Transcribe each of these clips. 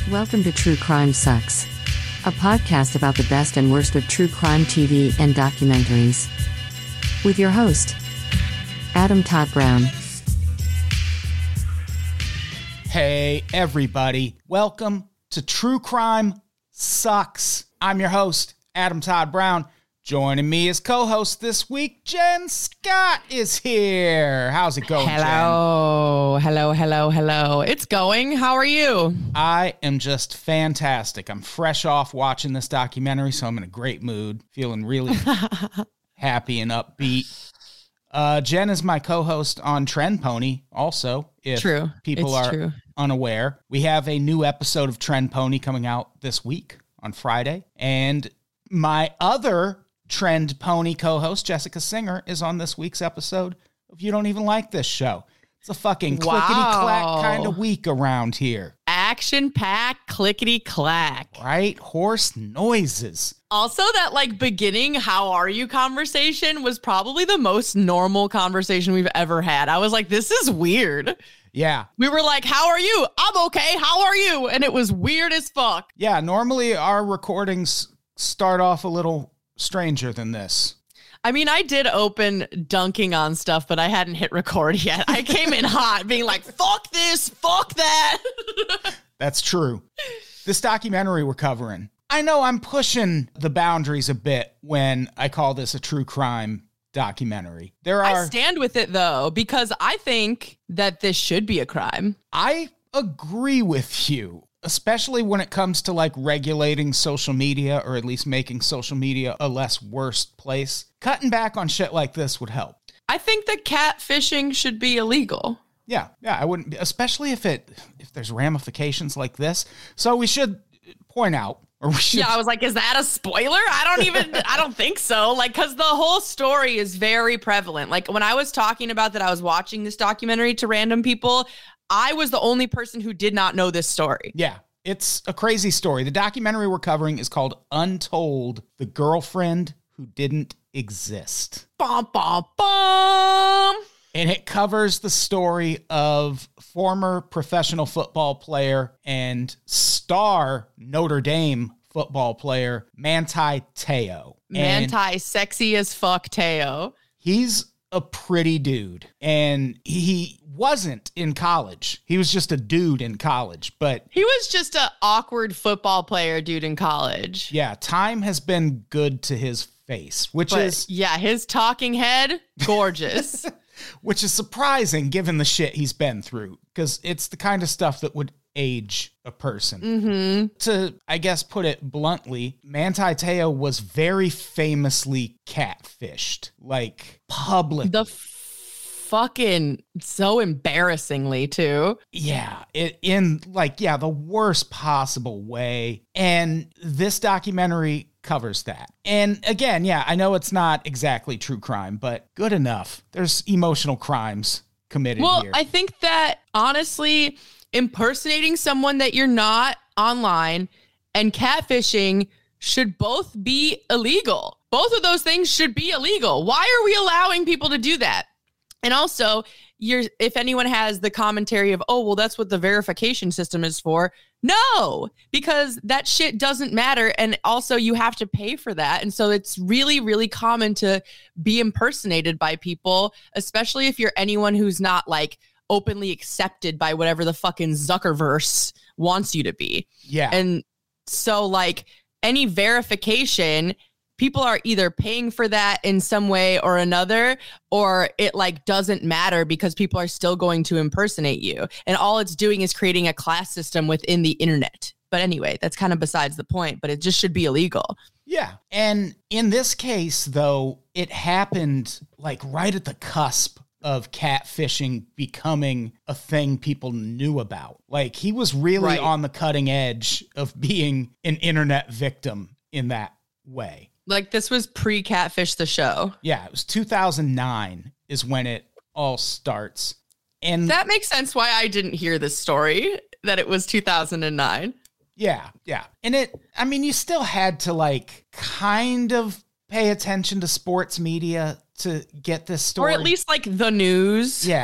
Welcome to True Crime Sucks, a podcast about the best and worst of true crime TV and documentaries. With your host, Adam Todd Brown. Hey, everybody. Welcome to True Crime Sucks. I'm your host, Adam Todd Brown. Joining me as co-host this week, Jen Scott is here. How's it going, Hello. Jen? Hello. It's going. How are you? I am just fantastic. I'm fresh off watching this documentary, so I'm in a great mood, feeling really happy and upbeat. Jen is my co-host on Trend Pony also, if people are unaware. We have a new episode of Trend Pony coming out this week on Friday, and my other Trend Pony co-host, Jessica Singer, is on this week's episode of You Don't Even Like This Show. It's a fucking clickety-clack kind of week around here. Action-packed, clickety-clack. Right? Horse noises. Also, that beginning how are you conversation was probably the most normal conversation we've ever had. I was like, this is weird. Yeah. We were like, how are you? I'm okay. How are you? And it was weird as fuck. Yeah, normally our recordings start off a little stranger than this. I mean, I did open dunking on stuff, but I hadn't hit record yet. I came in hot, being like, fuck this, fuck that. That's true. This documentary we're covering, I know I'm pushing the boundaries a bit when I call this a true crime documentary. I stand with it, though, because I think that this should be a crime. I agree with you. Especially when it comes to regulating social media, or at least making social media a less worst place. Cutting back on shit like this would help. I think that catfishing should be illegal. Yeah, I wouldn't, especially if there's ramifications like this. So we should point out, I was like, is that a spoiler? I don't think so. Because the whole story is very prevalent. When I was talking about that I was watching this documentary to random people, I was the only person who did not know this story. Yeah, it's a crazy story. The documentary we're covering is called Untold, The Girlfriend Who Didn't Exist. Bum, bum, bum. And it covers the story of former professional football player and star Notre Dame football player, Manti Te'o. Manti, sexy as fuck Te'o. He's a pretty dude, and he wasn't in college. He was just a dude in college, but he was just an awkward football player dude in college. Yeah, time has been good to his face, his talking head, gorgeous. Which is surprising given the shit he's been through, because it's the kind of stuff that would age a person. Mm-hmm. To, I guess, put it bluntly, Manti Te'o was very famously catfished, publicly. Fucking so embarrassingly too. Yeah, the worst possible way. And this documentary covers that. And again, I know it's not exactly true crime, but good enough. There's emotional crimes committed here. Well, I think that honestly, impersonating someone that you're not online and catfishing should both be illegal. Both of those things should be illegal. Why are we allowing people to do that? And also, if anyone has the commentary of, oh, well, that's what the verification system is for. No, because that shit doesn't matter. And also you have to pay for that. And so it's really, really common to be impersonated by people, especially if you're anyone who's not openly accepted by whatever the fucking Zuckerverse wants you to be. Yeah. And so any verification, people are either paying for that in some way or another, or it doesn't matter because people are still going to impersonate you. And all it's doing is creating a class system within the internet. But anyway, that's kind of besides the point, but it just should be illegal. Yeah. And in this case, though, it happened right at the cusp of catfishing becoming a thing people knew about. He was really on the cutting edge of being an internet victim in that way. This was pre-Catfish the show. Yeah, it was 2009 is when it all starts. And that makes sense why I didn't hear this story, that it was 2009. Yeah. And you still had to kind of pay attention to sports media to get this story. Or at least the news. Yeah.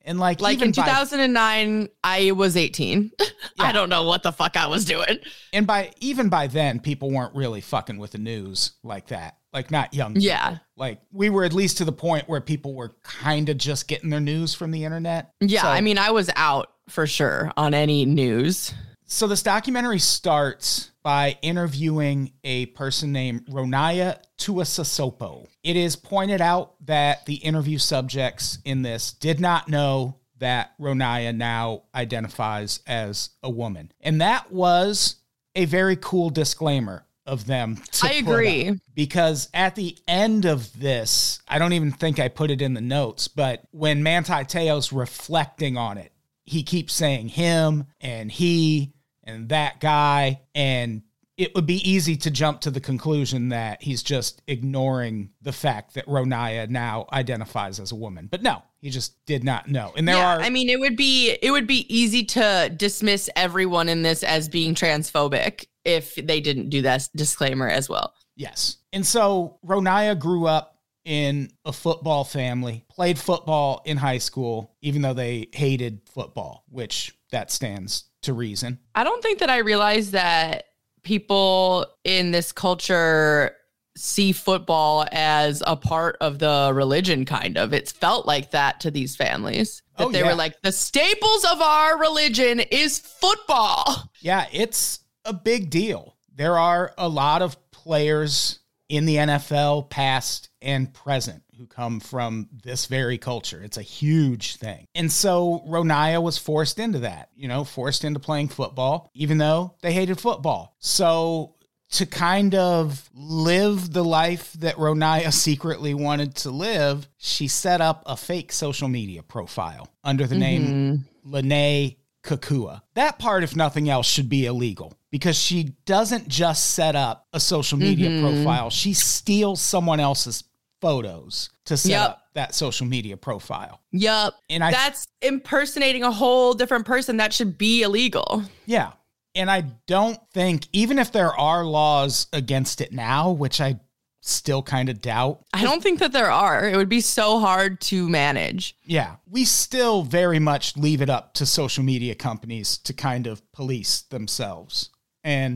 And like in 2009, I was 18. Yeah. I don't know what the fuck I was doing. And even by then, people weren't really fucking with the news like that. Like not young people. Yeah. Like we were at least to the point where people were kind of just getting their news from the internet. Yeah. So, I mean, I was out for sure on any news. So this documentary starts by interviewing a person named Ronaya Tuiasosopo. It is pointed out that the interview subjects in this did not know that Ronaya now identifies as a woman. And that was a very cool disclaimer of them to I agree. Put up. Because at the end of this, I don't even think I put it in the notes, but when Manti Te'o's reflecting on it, he keeps saying him and he and that guy, and it would be easy to jump to the conclusion that he's just ignoring the fact that Ronaya now identifies as a woman. But no, he just did not know. And I mean, it would be easy to dismiss everyone in this as being transphobic if they didn't do that disclaimer as well. Yes. And so Ronaya grew up in a football family, played football in high school, even though they hated football, which that stands to reason. I don't think that I realized that people in this culture see football as a part of the religion, kind of. It's felt like that to these families. That they were like, the staples of our religion is football. Yeah, it's a big deal. There are a lot of players in the NFL, past and present, who come from this very culture. It's a huge thing. And so Ronaya was forced into that, forced into playing football, even though they hated football. So to kind of live the life that Ronaya secretly wanted to live, she set up a fake social media profile under the name Lene Kekua. That part, if nothing else, should be illegal because she doesn't just set up a social media profile. She steals someone else's photos to set up that social media profile. Yep. And that's impersonating a whole different person. That should be illegal. Yeah. And I don't think, even if there are laws against it now, which I still kind of doubt. I don't think that there are. It would be so hard to manage. Yeah. We still very much leave it up to social media companies to kind of police themselves. And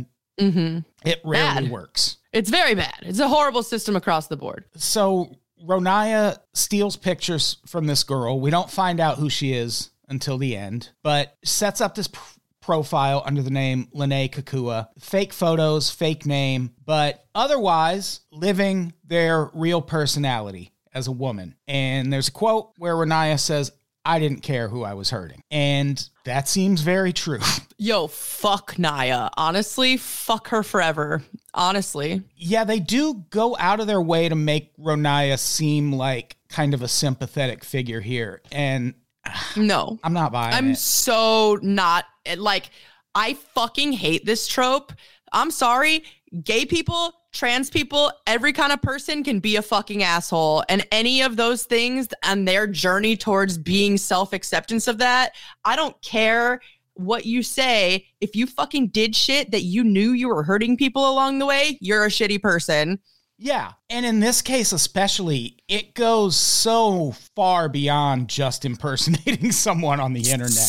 it rarely works. It's very bad. It's a horrible system across the board. So Ronaya steals pictures from this girl. We don't find out who she is until the end, but sets up this profile under the name Lene Kekua. Fake photos, fake name, but otherwise living their real personality as a woman. And there's a quote where Ronaya says, "I didn't care who I was hurting." And that seems very true. Yo, fuck Naya. Honestly, fuck her forever. Honestly. Yeah, they do go out of their way to make Ronaya seem like kind of a sympathetic figure here. And no, I'm not buying it. I'm so not, like, I fucking hate this trope. I'm sorry. Gay people, trans people, every kind of person can be a fucking asshole. And any of those things and their journey towards being self-acceptance of that, I don't care what you say. If you fucking did shit that you knew you were hurting people along the way, you're a shitty person. Yeah. And in this case especially, it goes so far beyond just impersonating someone on the internet.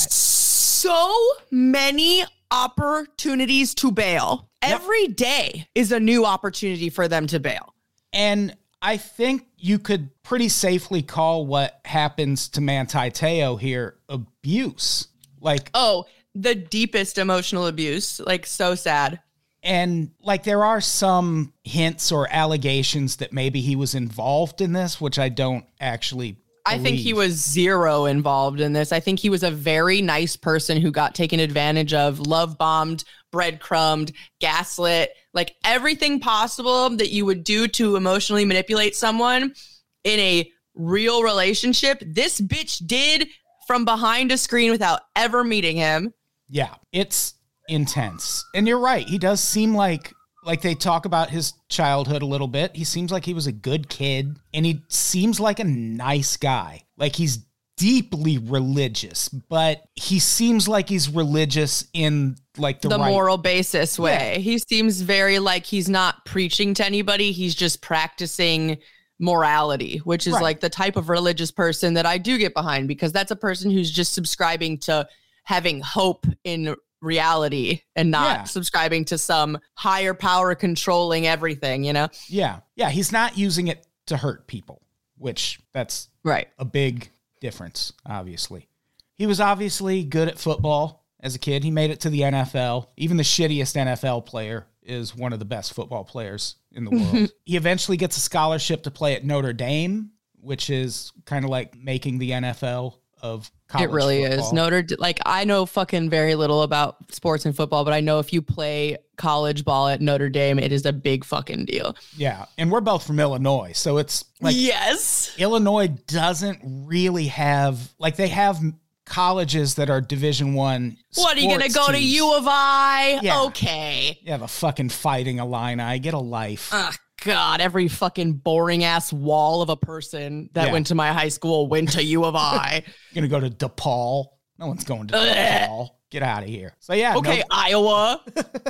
So many opportunities to bail. Yep. Every day is a new opportunity for them to bail. And I think you could pretty safely call what happens to Manti Teo here abuse. Like, oh, the deepest emotional abuse. Like, so sad. And like, there are some hints or allegations that maybe he was involved in this, which I don't actually believe. I think he was zero involved in this. I think he was a very nice person who got taken advantage of, love bombed, breadcrumbed, gaslit, like everything possible that you would do to emotionally manipulate someone in a real relationship. This bitch did from behind a screen without ever meeting him. Yeah, it's intense. And you're right. He does seem like they talk about his childhood a little bit. He seems like he was a good kid, and he seems like a nice guy. Like, he's deeply religious, but he seems like he's religious in like the right moral basis way. Yeah. He seems very like he's not preaching to anybody. He's just practicing morality, which is Right. like the type of religious person that I do get behind, because that's a person who's just subscribing to having hope in reality and not Yeah. subscribing to some higher power controlling everything, you know? Yeah. Yeah. He's not using it to hurt people, which that's Right. a big difference, obviously. He was obviously good at football as a kid. He made it to the NFL. Even the shittiest NFL player is one of the best football players in the world. He eventually gets a scholarship to play at Notre Dame, which is kind of like making the NFL of college It really football. is. Like, I know fucking very little about sports and football, but I know if you play college ball at Notre Dame, it is a big fucking deal. Yeah. And we're both from Illinois. So it's like Yes. Illinois doesn't really have, like, they have colleges that are Division I. What, are you going to go to teams. U of I? Yeah. Okay. Yeah, the fucking Fighting Illini. Get a life. Ugh, God, every fucking boring ass wall of a person that Yeah. went to my high school went to U of I. You're going to go to DePaul. No one's going to Ugh. DePaul. Get out of here. So yeah, Okay, Iowa.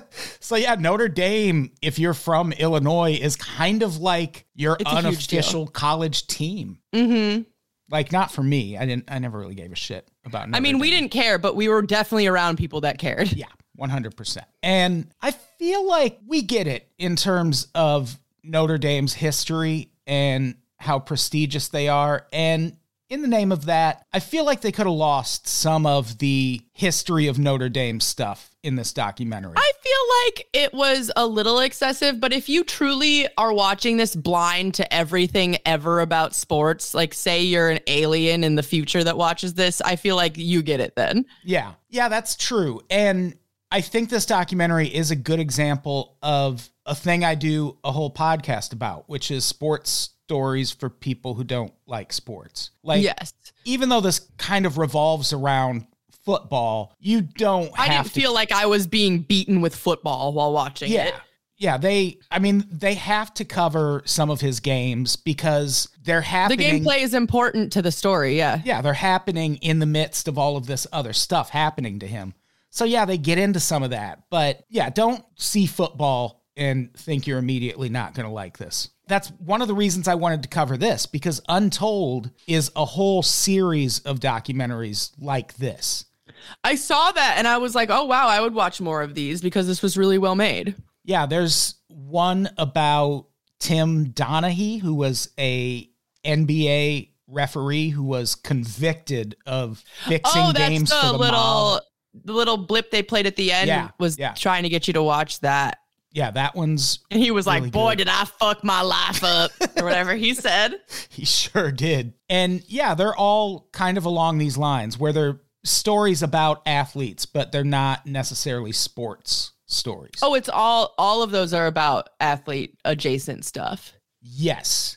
Notre Dame, if you're from Illinois, is kind of like your It's a huge unofficial college team. Mm-hmm. Like, not for me. I never really gave a shit about Notre I mean, we Dame. didn't care, but we were definitely around people that cared. Yeah, 100%. And I feel like we get it in terms of Notre Dame's history and how prestigious they are. And in the name of that, I feel like they could have lost some of the history of Notre Dame stuff in this documentary. I feel like it was a little excessive, but if you truly are watching this blind to everything ever about sports, like say you're an alien in the future that watches this, I feel like you get it then. Yeah, that's true. And I think this documentary is a good example of a thing I do a whole podcast about, which is sports stories for people who don't like sports. Like, Yes. even though this kind of revolves around football, you don't have I didn't feel like I was being beaten with football while watching it. Yeah, they have to cover some of his games because they're The happening. gameplay is important to the story, yeah. Yeah, they're happening in the midst of all of this other stuff happening to him. So yeah, they get into some of that. But yeah, don't see football and think you're immediately not going to like this. That's one of the reasons I wanted to cover this, because Untold is a whole series of documentaries like this. I saw that and I was like, oh, wow, I would watch more of these because this was really well made. Yeah, there's one about Tim Donaghy, who was a NBA referee who was convicted of fixing games for the mob. The little blip they played at the end was trying to get you to watch that. Yeah, that one's And he was really like, boy, good. did I fuck my life up, or whatever he said. He sure did. And yeah, they're all kind of along these lines where they're stories about athletes, but they're not necessarily sports stories. Oh, it's all of those are about athlete adjacent stuff. Yes.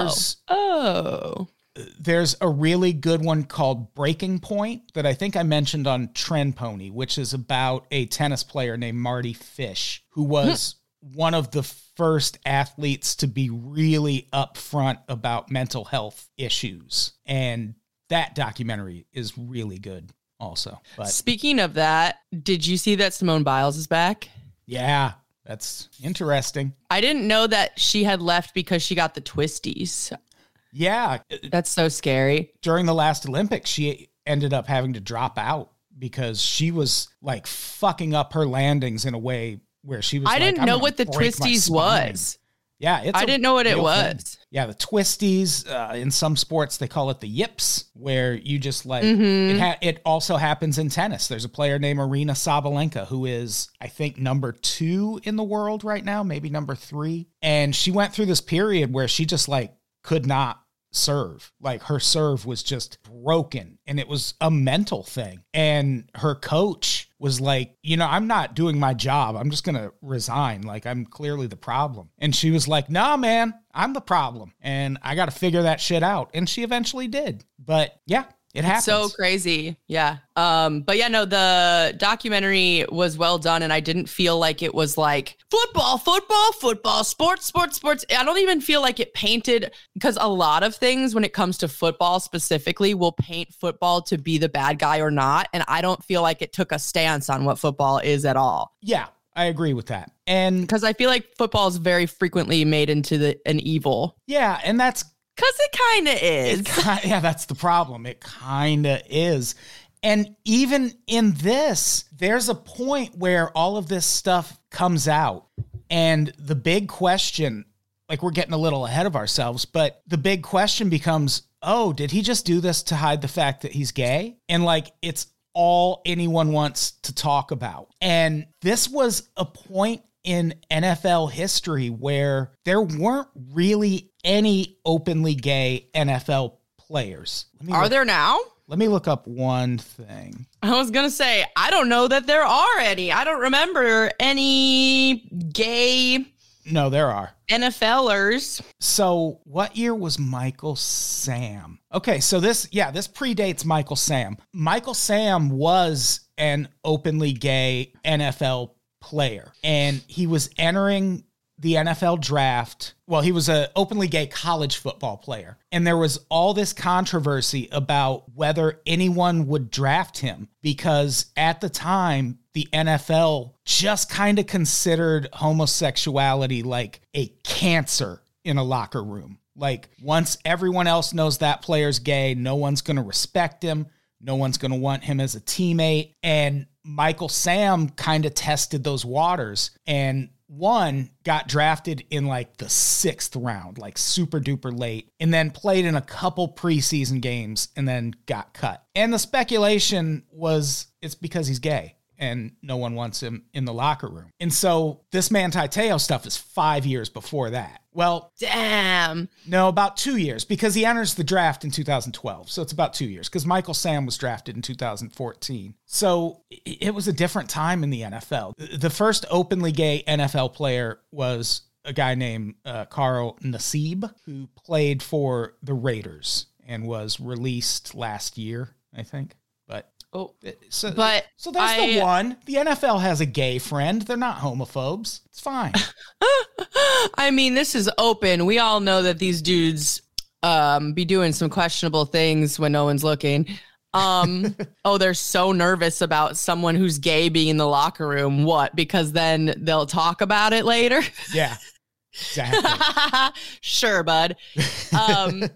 Oh. There's a really good one called Breaking Point that I think I mentioned on Trend Pony, which is about a tennis player named Marty Fish, who was one of the first athletes to be really upfront about mental health issues. And that documentary is really good also. But Speaking of that, did you see that Simone Biles is back? yeah, that's interesting. I didn't know that she had left because she got the twisties. Yeah, That's so scary. during the last Olympics, she ended up having to drop out because she was like fucking up her landings in a way where she was I like, didn't "I'm know gonna what the break my twisties spine." was. Yeah, I didn't know what it real was. thing. Yeah, the twisties, in some sports, they call it the yips, where you just like, Mm-hmm. it also happens in tennis. There's a player named Arina Sabalenka who is, I think, number 2 in the world right now, maybe number 3. And she went through this period where she just like could not serve. Like her serve was just broken and it was a mental thing. And her coach was like, I'm not doing my job. I'm just going to resign. Like I'm clearly the problem. And she was like, nah, man, I'm the problem. And I got to figure that shit out. And she eventually did. But yeah, it happens. So crazy. Yeah. But yeah, no, the documentary was well done and I didn't feel like it was like football, sports. I don't even feel like it painted, because a lot of things when it comes to football specifically will paint football to be the bad guy or not. And I don't feel like it took a stance on what football is at all. Yeah. I agree with that. And because I feel like football is very frequently made into an evil. Yeah, and that's because it kind of is. Yeah, that's the problem. It kind of is. And even in this, there's a point where all of this stuff comes out. And the big question, like we're getting a little ahead of ourselves, but the big question becomes, oh, did he just do this to hide the fact that he's gay? And like, it's all anyone wants to talk about. And this was a point in NFL history where there weren't really any openly gay NFL players. Are there now? Let me look up one thing. I was going to say, I don't know that there are any. I don't remember any gay. No, there are. NFLers. So what year was Michael Sam? Okay, so this predates Michael Sam. Michael Sam was an openly gay NFL player, and he was entering the NFL draft. Well, he was an openly gay college football player. And there was all this controversy about whether anyone would draft him because at the time, the NFL just kind of considered homosexuality like a cancer in a locker room. Like once everyone else knows that player's gay, no one's going to respect him. No one's going to want him as a teammate. And Michael Sam kind of tested those waters and got drafted in like the 6th round, like super duper late, and then played in a couple preseason games and then got cut. And the speculation was it's because he's gay and no one wants him in the locker room. And so this Manti Te'o stuff is 5 years before that. Well, damn. No, about 2 years because he enters the draft in 2012. So it's about 2 years because Michael Sam was drafted in 2014. So it was a different time in the NFL. The first openly gay NFL player was a guy named Carl Nassib, who played for the Raiders and was released last year, I think. So that's the one. The NFL has a gay friend. They're not homophobes. It's fine. I mean, this is open. We all know that these dudes be doing some questionable things when no one's looking. They're so nervous about someone who's gay being in the locker room. What? Because then they'll talk about it later? Yeah, exactly. Sure, bud. But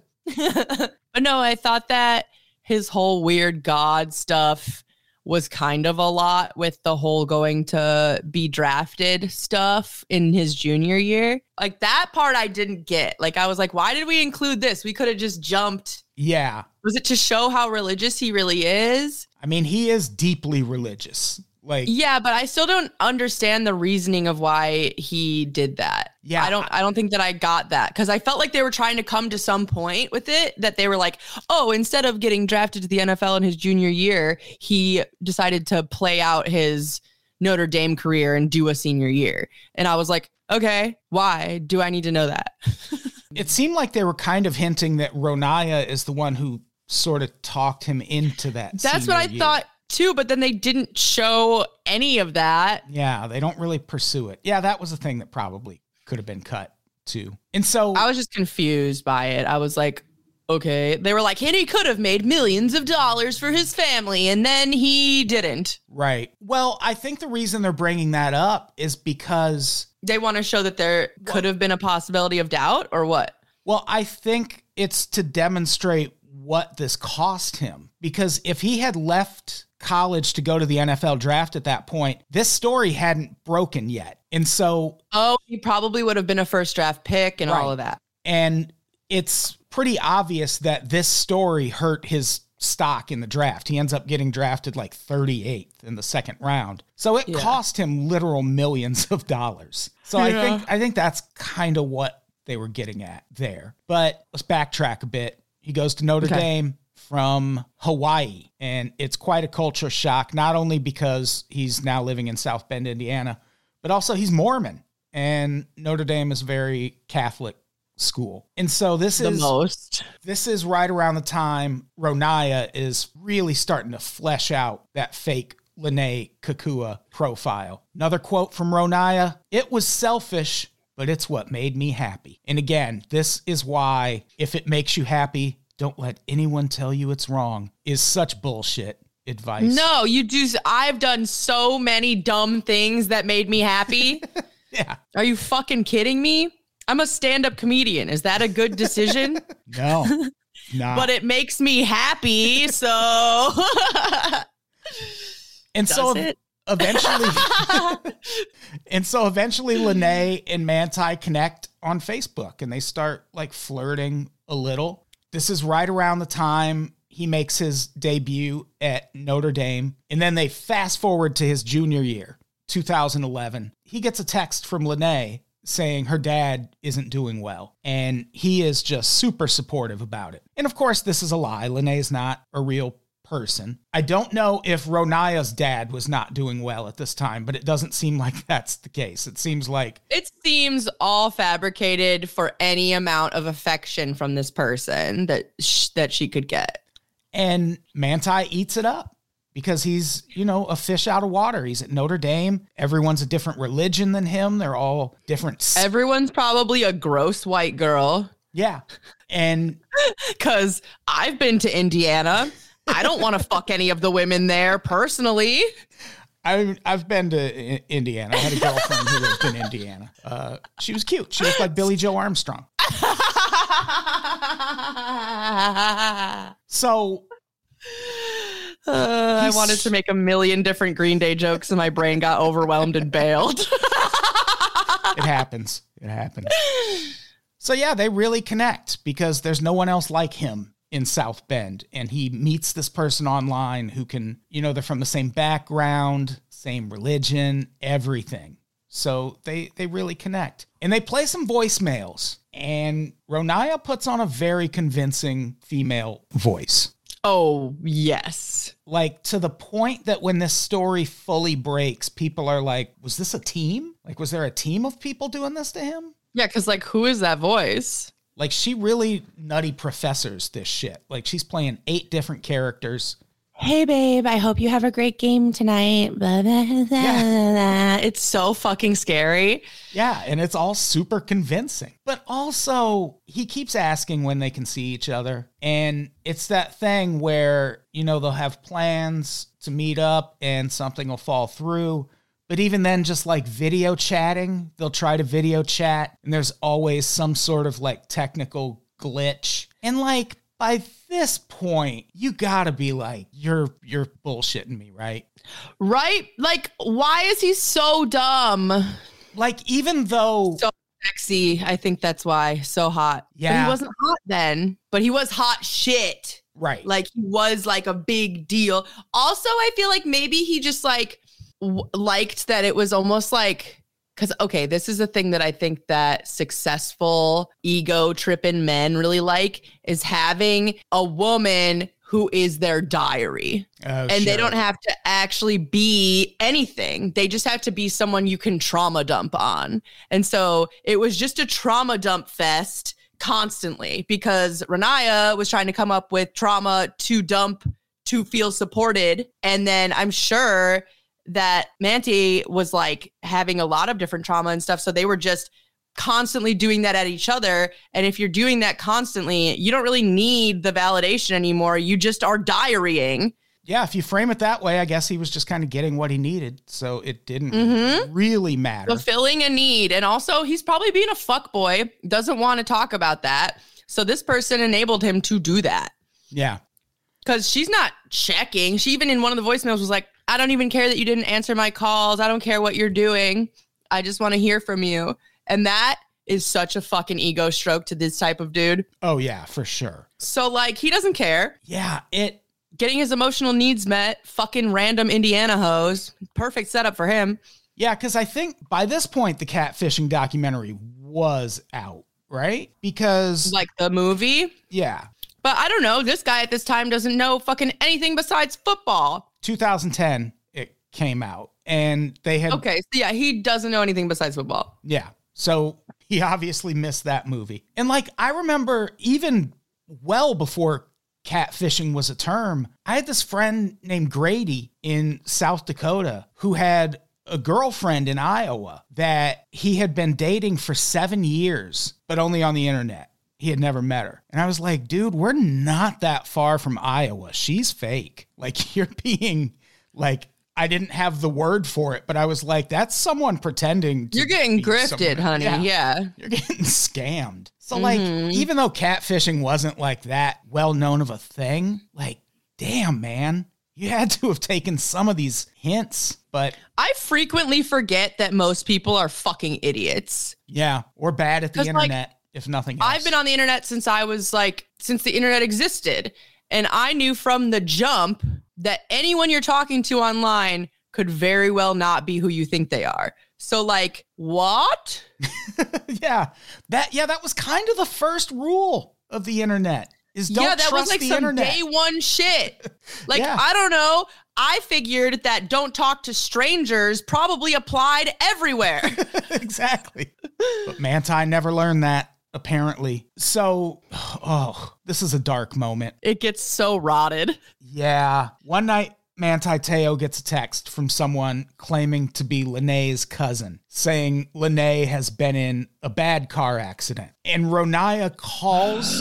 no, I thought that his whole weird God stuff was kind of a lot with the whole going to be drafted stuff in his junior year. Like that part I didn't get. Like I was like, why did we include this? We could have just jumped. Yeah. Was it to show how religious he really is? I mean, he is deeply religious. Yeah, but I still don't understand the reasoning of why he did that. Yeah. I don't think that I got that because I felt like they were trying to come to some point with it that they were like, oh, instead of getting drafted to the NFL in his junior year, he decided to play out his Notre Dame career and do a senior year. And I was like, okay, why do I need to know that? It seemed like they were kind of hinting that Ronaiah is the one who sort of talked him into that. That's what I thought too, but then they didn't show any of that. Yeah, they don't really pursue it. Yeah, that was a thing that probably could have been cut too. And so I was just confused by it. I was like, okay. They were like, and he could have made millions of dollars for his family, and then he didn't. Right. Well, I think the reason they're bringing that up is because they want to show that there could have been a possibility of doubt, or what? Well, I think it's to demonstrate what this cost him. Because if he had left college to go to the NFL draft at that point, this story hadn't broken yet. And so... Oh, he probably would have been a first draft pick and all of that. And it's pretty obvious that this story hurt his stock in the draft. He ends up getting drafted like 38th in the 2nd round. So it cost him literal millions of dollars. So I think that's kind of what they were getting at there. But let's backtrack a bit. He goes to Notre Dame from Hawaii, and it's quite a culture shock, not only because he's now living in South Bend, Indiana, but also he's Mormon, and Notre Dame is a very Catholic school. And so this is right around the time Ronaiah is really starting to flesh out that fake Lene Kakua profile. Another quote from Ronaiah: "It was selfish, but it's what made me happy." And again, this is why if it makes you happy, don't let anyone tell you it's wrong, is such bullshit. advice. No, you do. I've done so many dumb things that made me happy. Yeah. Are you fucking kidding me? I'm a stand-up comedian. Is that a good decision? No. Nah. But it makes me happy, so... And Does so it? eventually, Lene and Manti connect on Facebook and they start like flirting a little. This is right around the time he makes his debut at Notre Dame. And then they fast forward to his junior year, 2011. He gets a text from Lene saying her dad isn't doing well. And he is just super supportive about it. And of course, this is a lie. Lene's not a real person. I don't know if Ronaya's dad was not doing well at this time, but it doesn't seem like that's the case. It seems like... It seems all fabricated for any amount of affection from this person that she could get. And Manti eats it up because he's, a fish out of water. He's at Notre Dame. Everyone's a different religion than him. They're all different. Everyone's probably a gross white girl. Yeah. And... Because I've been to Indiana. I don't want to fuck any of the women there personally. I've been to Indiana. I had a girlfriend who lived in Indiana. She was cute. She looked like Billy Joe Armstrong. So I wanted to make a million different Green Day jokes and my brain got overwhelmed and bailed. It happens. So yeah, they really connect because there's no one else like him in South Bend. And he meets this person online who can, they're from the same background, same religion, everything. So they really connect. And they play some voicemails. And Ronaya puts on a very convincing female voice. Oh, yes. Like to the point that when this story fully breaks, people are like, was this a team? Like, was there a team of people doing this to him? Yeah, because who is that voice? Like, she really nutty professors this shit. Like, she's playing 8 different characters. Hey, babe, I hope you have a great game tonight. Blah, blah, blah, blah. It's so fucking scary. Yeah, and it's all super convincing. But also, he keeps asking when they can see each other. And it's that thing where, they'll have plans to meet up and something will fall through. But even then, just like video chatting, they'll try to video chat. And there's always some sort of like technical glitch. And like, by this point, you gotta be like, you're bullshitting me, right? Right? Like, why is he so dumb? Like, even though... So sexy. I think that's why. So hot. Yeah. But he wasn't hot then, but he was hot shit. Right. Like, he was like a big deal. Also, I feel like maybe he just like liked that it was almost like... Because, okay, this is a thing that I think that successful ego-tripping men really like, is having a woman who is their diary. Oh, and they don't have to actually be anything. They just have to be someone you can trauma dump on. And so it was just a trauma dump fest constantly because Ronaya was trying to come up with trauma to dump to feel supported. And then I'm sure that Manti was like having a lot of different trauma and stuff. So they were just constantly doing that at each other. And if you're doing that constantly, you don't really need the validation anymore. You just are diarying. Yeah, if you frame it that way, I guess he was just kind of getting what he needed. So it didn't really matter. Fulfilling a need. And also, he's probably being a fuckboy, doesn't want to talk about that. So this person enabled him to do that. Yeah. Because she's not checking. She even in one of the voicemails was like, I don't even care that you didn't answer my calls. I don't care what you're doing. I just want to hear from you. And that is such a fucking ego stroke to this type of dude. Oh, yeah, for sure. So, like, he doesn't care. Yeah, Getting his emotional needs met, fucking random Indiana hoes. Perfect setup for him. Yeah, because I think by this point, the catfishing documentary was out, right? Because... Like the movie? Yeah. But I don't know. This guy at this time doesn't know fucking anything besides football. 2010, it came out. And they had... Okay, so yeah, he doesn't know anything besides football. Yeah. So he obviously missed that movie. And like, I remember even well before catfishing was a term, I had this friend named Grady in South Dakota who had a girlfriend in Iowa that he had been dating for 7 years, but only on the internet. he had never met her. And I was like, dude, we're not that far from Iowa. She's fake. Like, you're being like, I didn't have the word for it, but I was like, that's someone pretending to You're getting be grifted, someone. honey. Yeah. You're getting scammed. So like, even though catfishing wasn't like that well known of a thing, like, damn, man, you had to have taken some of these hints. But I frequently forget that most people are fucking idiots. yeah, or bad at the 'Cause, internet, if nothing else. I've been on the internet since the internet existed. And I knew from the jump that anyone you're talking to online could very well not be who you think they are. So like, what? yeah, that was kind of the first rule of the internet. Is don't that trust was like the some internet. day one shit. Like, Yeah. I don't know. I figured that don't talk to strangers probably applied everywhere. Exactly. But Manti never learned that, apparently. So, this is a dark moment. It gets so rotted. Yeah. One night, Manti Te'o gets a text from someone claiming to be Lanae's cousin, saying Lanae has been in a bad car accident. And Ronaiah calls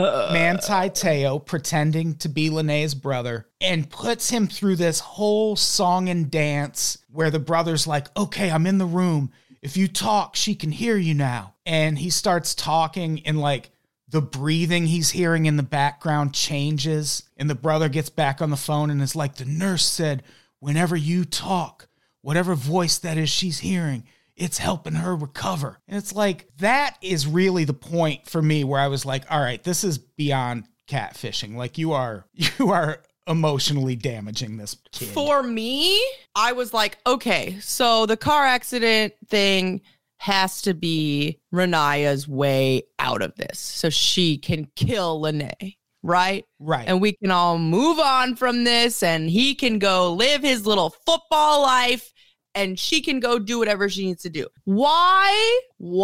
Manti Te'o, pretending to be Lanae's brother, and puts him through this whole song and dance where the brother's like, okay, I'm in the room. If you talk, she can hear you now. And he starts talking and like, the breathing he's hearing in the background changes, and the brother gets back on the phone and is like, the nurse said, whenever you talk, whatever voice that is she's hearing, it's helping her recover. And it's like, that is really the point for me where I was like, all right, this is beyond catfishing. Like, you are emotionally damaging this kid. For me, I was like, okay, so the car accident thing has to be Ronaiah's way out of this so she can kill Lanae, right? Right. And we can all move on from this and he can go live his little football life and she can go do whatever she needs to do. Why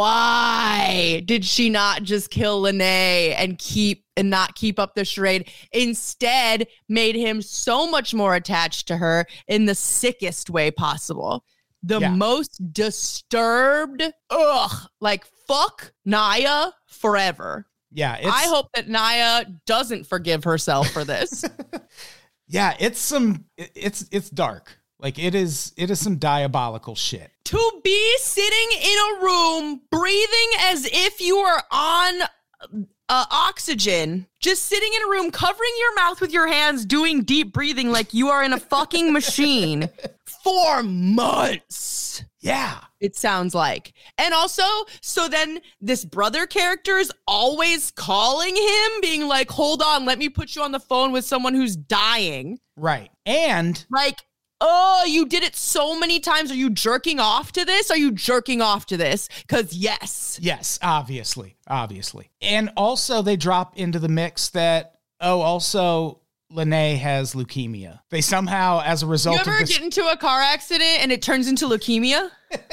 did she not just kill Lanae and not keep up the charade? Instead, made him so much more attached to her in the sickest way possible. The most disturbed, like fuck Naya forever. Yeah. I hope that Naya doesn't forgive herself for this. Yeah, it's dark. Like, it is some diabolical shit. To be sitting in a room breathing as if you are on oxygen, just sitting in a room covering your mouth with your hands, doing deep breathing like you are in a fucking machine for months. Yeah. It sounds like. And also, so then this brother character is always calling him, being like, hold on, let me put you on the phone with someone who's dying. Right. And like, oh, you did it so many times. Are you jerking off to this? Because yes. Yes, obviously. And also they drop into the mix that, also Lanae has leukemia. They somehow, as a result of this... You ever get into a car accident and it turns into leukemia?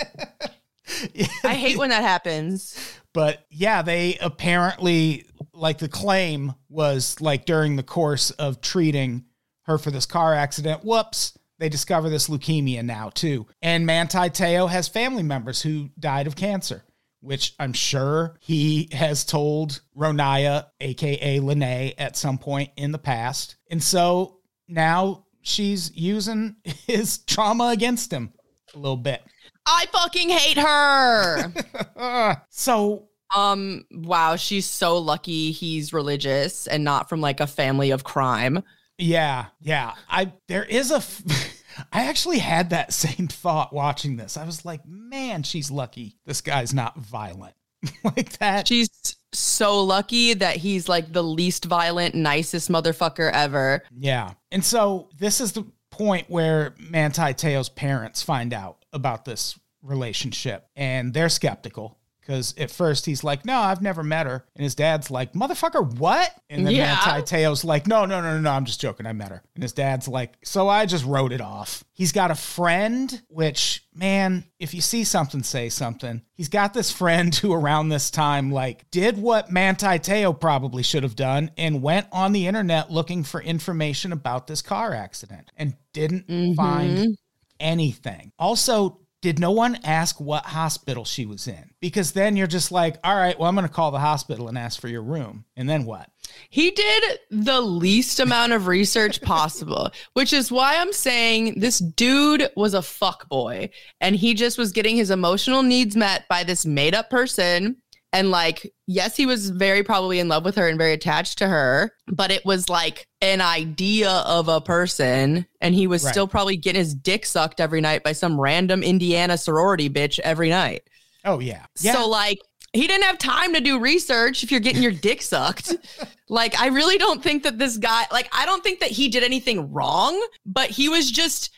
I hate when that happens. But yeah, they apparently, like, the claim was, like, during the course of treating her for this car accident, whoops, they discover this leukemia now, too. And Manti Te'o has family members who died of cancer, which I'm sure he has told Ronaiah, a.k.a. Lanae, at some point in the past. And so now she's using his trauma against him a little bit. I fucking hate her. So... wow, she's so lucky he's religious and not from, like, a family of crime. Yeah. I actually had that same thought watching this. I was like, man, she's lucky this guy's not violent like that. She's so lucky that he's like the least violent, nicest motherfucker ever. Yeah. And so this is the point where Manti Te'o's parents find out about this relationship and they're skeptical. Because at first he's like, no, I've never met her. And his dad's like, motherfucker, what? And then Manti Te'o's like, no, I'm just joking. I met her. And his dad's like, so I just wrote it off. He's got a friend, which, man, if you see something, say something. He's got this friend who around this time, like, did what Manti Te'o probably should have done and went on the internet looking for information about this car accident and didn't find anything. Also, did no one ask what hospital she was in? Because then you're just like, all right, well, I'm going to call the hospital and ask for your room. And then what? He did the least amount of research possible, which is why I'm saying this dude was a fuckboy. And he just was getting his emotional needs met by this made up person. And like, yes, he was very probably in love with her and very attached to her, but it was like an idea of a person. And he was still probably getting his dick sucked every night by some random Indiana sorority bitch every night. Oh, yeah. So like, he didn't have time to do research if you're getting your dick sucked. Like, I really don't think that this guy, like, I don't think that he did anything wrong, but he was just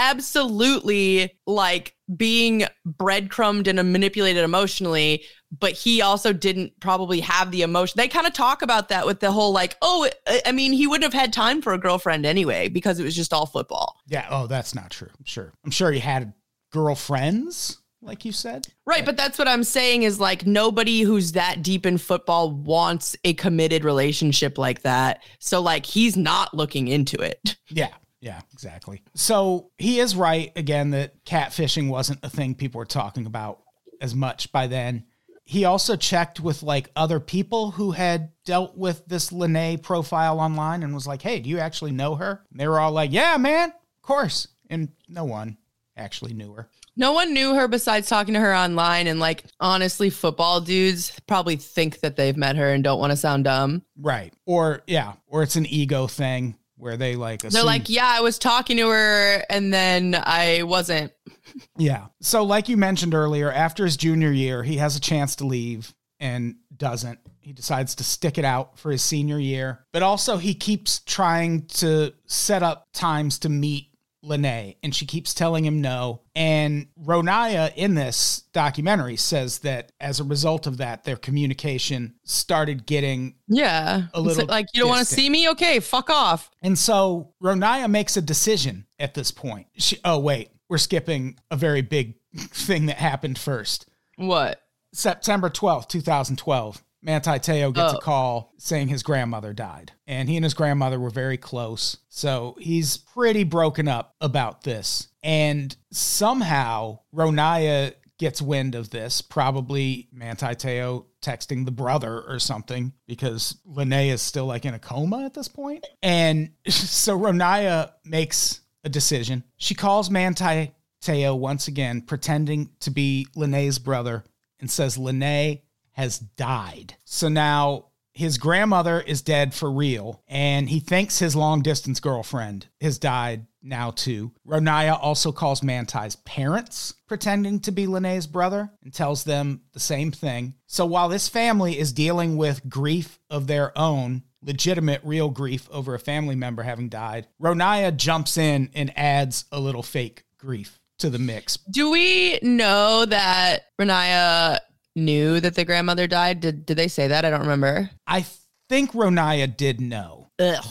absolutely like being breadcrumbed and manipulated emotionally. But he also didn't probably have the emotion. They kind of talk about that with the whole like, oh, I mean, he wouldn't have had time for a girlfriend anyway because it was just all football. Yeah. Oh, that's not true. I'm sure he had girlfriends, like you said. Right. But that's what I'm saying is like nobody who's that deep in football wants a committed relationship like that. So like he's not looking into it. Yeah. Yeah, exactly. So he is right, again, that catfishing wasn't a thing people were talking about as much by then. He also checked with like other people who had dealt with this Lene profile online and was like, hey, do you actually know her? And they were all like, yeah, man, of course. And no one actually knew her. No one knew her besides talking to her online. And like, honestly, football dudes probably think that they've met her and don't want to sound dumb. Right. Or it's an ego thing where they like assume. They're like, yeah, I was talking to her and then I wasn't. Yeah. So like you mentioned earlier, after his junior year, he has a chance to leave and doesn't. He decides to stick it out for his senior year. But also he keeps trying to set up times to meet Lene, and she keeps telling him no. And Ronaiah in this documentary says that as a result of that, their communication started getting a little like, you don't want to see me? Okay, fuck off. And so Ronaiah makes a decision at this point. We're skipping a very big thing that happened first. What? September 12th, 2012. Manti Te'o gets a call saying his grandmother died. And he and his grandmother were very close. So he's pretty broken up about this. And somehow Ronaiah gets wind of this, probably Manti Te'o texting the brother or something, because Lene is still like in a coma at this point. And so Ronaiah makes a decision. She calls Manti Te'o once again, pretending to be Lene's brother, and says Lene has died. So now his grandmother is dead for real, and he thinks his long-distance girlfriend has died now too. Ronaiah also calls Manti's parents, pretending to be Lene's brother, and tells them the same thing. So while this family is dealing with grief of their own, legitimate, real grief over a family member having died, Ronaiah jumps in and adds a little fake grief to the mix. Do we know that Ronaiah knew that the grandmother died? Did they say that? I don't remember. I think Ronaiah did know. Ugh.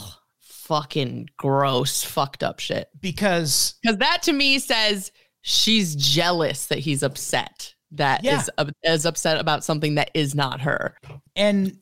Fucking gross, fucked up shit. Because that to me says she's jealous that he's upset. Is upset about something that is not her. And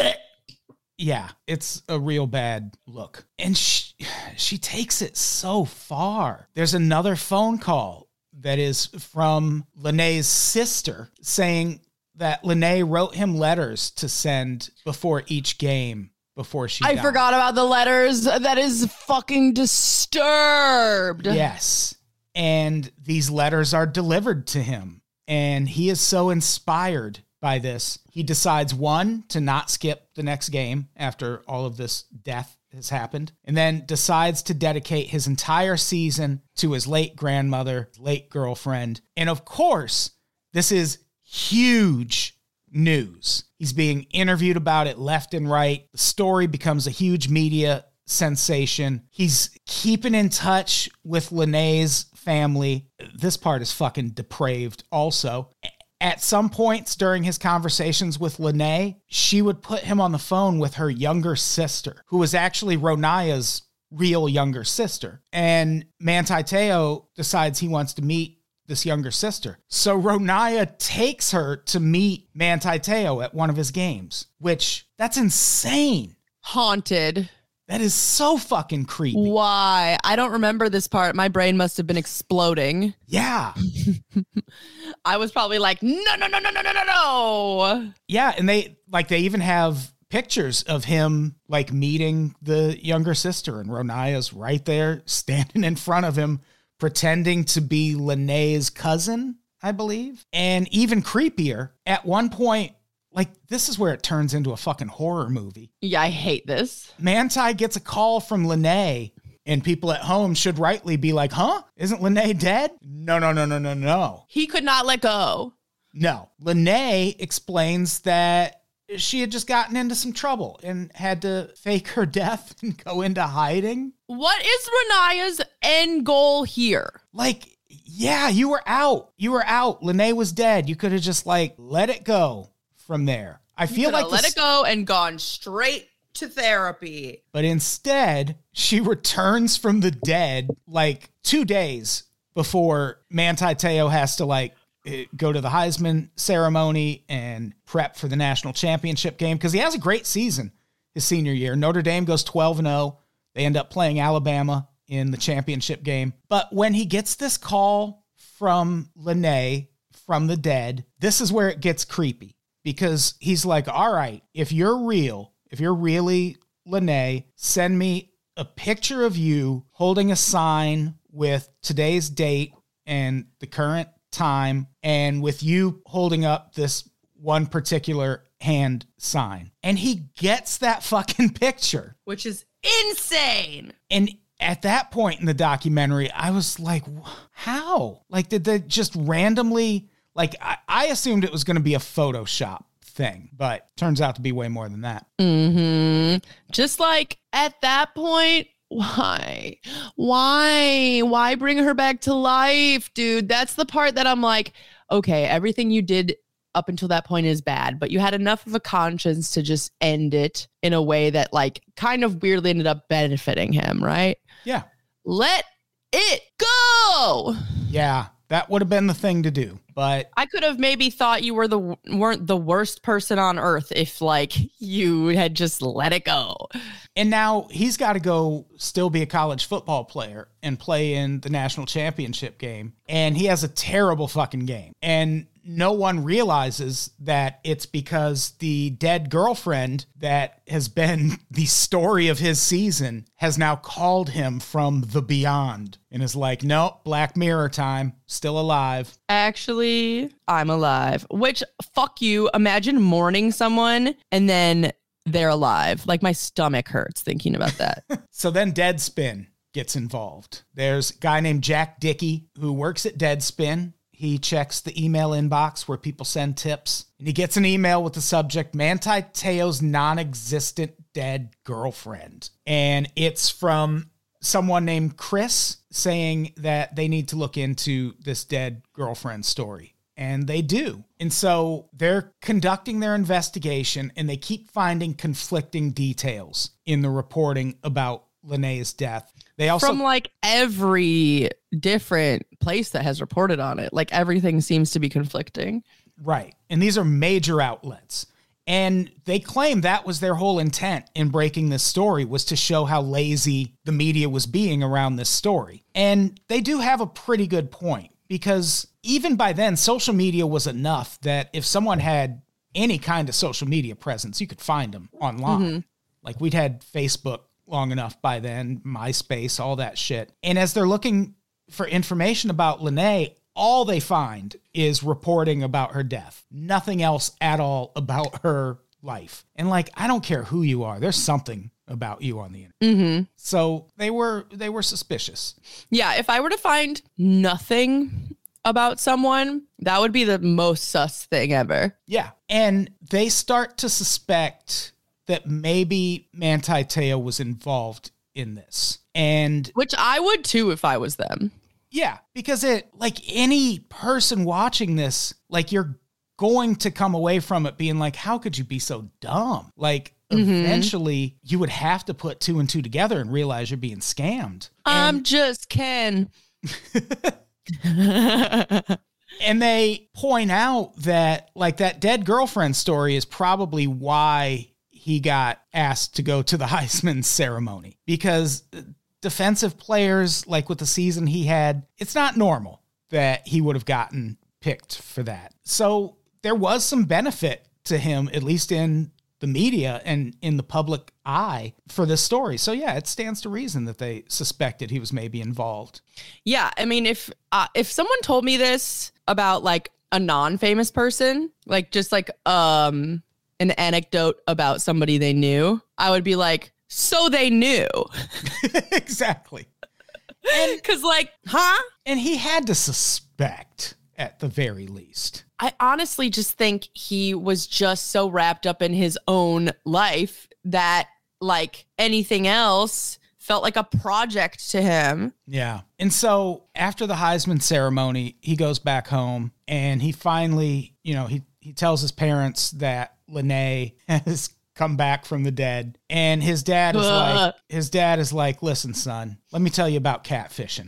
yeah, it's a real bad look. And she takes it so far. There's another phone call that is from Lene's sister saying that Lene wrote him letters to send before each game before she died. I forgot about the letters. That is fucking disturbed. Yes. And these letters are delivered to him. And he is so inspired by this. He decides, one, to not skip the next game after all of this death has happened, and then decides to dedicate his entire season to his late grandmother, late girlfriend. And of course, this is huge news. He's being interviewed about it left and right. The story becomes a huge media sensation. He's keeping in touch with Lene's family. This part is fucking depraved also. At some points during his conversations with Lene, she would put him on the phone with her younger sister, who was actually Ronaiah's real younger sister. And Manti Te'o decides he wants to meet this younger sister. So Ronaiah takes her to meet Manti Te'o at one of his games, which, that's insane. Haunted. That is so fucking creepy. Why? I don't remember this part. My brain must have been exploding. Yeah. I was probably like, no. Yeah, and they even have pictures of him like meeting the younger sister, and Ronaya's right there standing in front of him, pretending to be Lene's cousin, I believe. And even creepier, at one point, like, this is where it turns into a fucking horror movie. Yeah, I hate this. Manti gets a call from Lene, and people at home should rightly be like, huh? Isn't Lene dead? No. He could not let go. No. Lene explains that she had just gotten into some trouble and had to fake her death and go into hiding. What is Ronaya's end goal here? Like, yeah, you were out. Lene was dead. You could have just, like, let it go from there. I feel like let it go and gone straight to therapy. But instead, she returns from the dead like 2 days before Manti Te'o has to like go to the Heisman ceremony and prep for the national championship game, because he has a great season his senior year. Notre Dame goes 12-0. They end up playing Alabama in the championship game. But when he gets this call from Lene from the dead, this is where it gets creepy, because he's like, all right, if you're really Lene, send me a picture of you holding a sign with today's date and the current time, and with you holding up this one particular hand sign. And he gets that fucking picture, which is insane. And at that point in the documentary, I was like, how? Like, did they just randomly, like, I assumed it was going to be a Photoshop thing, but turns out to be way more than that. Just like at that point, why bring her back to life, dude? That's the part that I'm like, okay, everything you did up until that point is bad, but you had enough of a conscience to just end it in a way that like kind of weirdly ended up benefiting him, right? Yeah. Let it go. Yeah, that would have been the thing to do. But I could have maybe thought you weren't the worst person on earth if like you had just let it go. And now he's got to go still be a college football player and play in the national championship game. And he has a terrible fucking game. And no one realizes that it's because the dead girlfriend that has been the story of his season has now called him from the beyond and is like, nope, Black Mirror time, still alive. Actually, I'm alive. Which, fuck you. Imagine mourning someone and then they're alive. Like, my stomach hurts thinking about that. So then Deadspin gets involved. There's a guy named Jack Dickey who works at Deadspin. He checks the email inbox where people send tips, and he gets an email with the subject, Manti Te'o's non-existent dead girlfriend. And it's from someone named Chris saying that they need to look into this dead girlfriend story. And they do. And so they're conducting their investigation, and they keep finding conflicting details in the reporting about Lene's death. They also, from like every different place that has reported on it, like everything seems to be conflicting. Right. And these are major outlets. And they claim that was their whole intent in breaking this story, was to show how lazy the media was being around this story. And they do have a pretty good point, because even by then, social media was enough that if someone had any kind of social media presence, you could find them online. Mm-hmm. Like, we'd had Facebook long enough by then, MySpace, all that shit. And as they're looking for information about Lene, all they find is reporting about her death. Nothing else at all about her life. And like, I don't care who you are, there's something about you on the internet. Mm-hmm. So they were suspicious. Yeah, if I were to find nothing about someone, that would be the most sus thing ever. Yeah. And they start to suspect that maybe Manti Te'o was involved in this. And which I would too if I was them. Yeah, because it, like, any person watching this, like, you're going to come away from it being like, how could you be so dumb? Like, eventually you would have to put two and two together and realize you're being scammed. I'm just Ken. And they point out that, like, that dead girlfriend story is probably why he got asked to go to the Heisman ceremony, because defensive players, like with the season he had, it's not normal that he would have gotten picked for that. So there was some benefit to him, at least in the media and in the public eye, for this story. So yeah, it stands to reason that they suspected he was maybe involved. Yeah, I mean, if someone told me this about like a non-famous person, like just like an anecdote about somebody they knew, I would be like, so they knew. Exactly. Because like, huh? And he had to suspect at the very least. I honestly just think he was just so wrapped up in his own life that like anything else felt like a project to him. Yeah. And so after the Heisman ceremony, he goes back home and he finally, he tells his parents that Lene has come back from the dead. And his dad is like, listen, son, let me tell you about catfishing.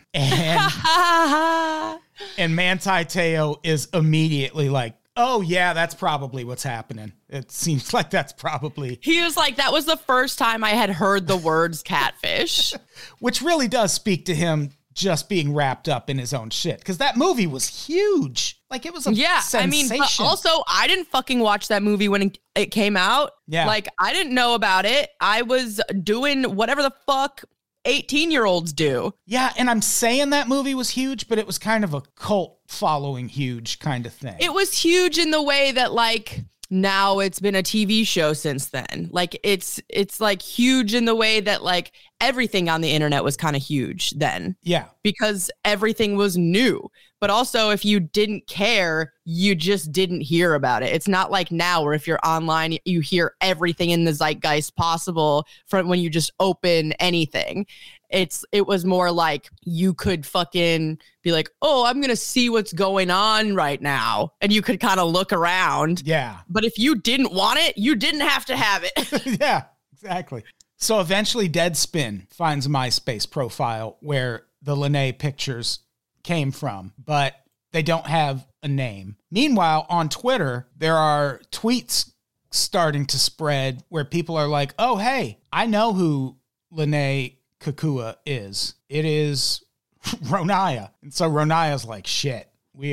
And Manti Te'o is immediately like, oh yeah, that's probably what's happening. It seems like that's probably. He was like, that was the first time I had heard the words catfish. Which really does speak to him just being wrapped up in his own shit. Because that movie was huge. Like, it was a sensation. I mean, but also, I didn't fucking watch that movie when it came out. Yeah. Like, I didn't know about it. I was doing whatever the fuck 18-year-olds do. Yeah, and I'm saying that movie was huge, but it was kind of a cult following huge kind of thing. It was huge in the way that, like, now it's been a TV show since then. Like, it's like huge in the way that, like, everything on the internet was kind of huge then. Yeah. Because everything was new. But also, if you didn't care, you just didn't hear about it. It's not like now where if you're online, you hear everything in the zeitgeist possible from when you just open anything. It was more like you could fucking be like, oh, I'm going to see what's going on right now. And you could kind of look around. Yeah. But if you didn't want it, you didn't have to have it. Yeah, exactly. So eventually Deadspin finds a MySpace profile where the Lene pictures came from, but they don't have a name. Meanwhile, on Twitter, there are tweets starting to spread where people are like, oh, hey, I know who Lene Kekua is. It is Ronaiah. And so Ronaiah's like, shit, me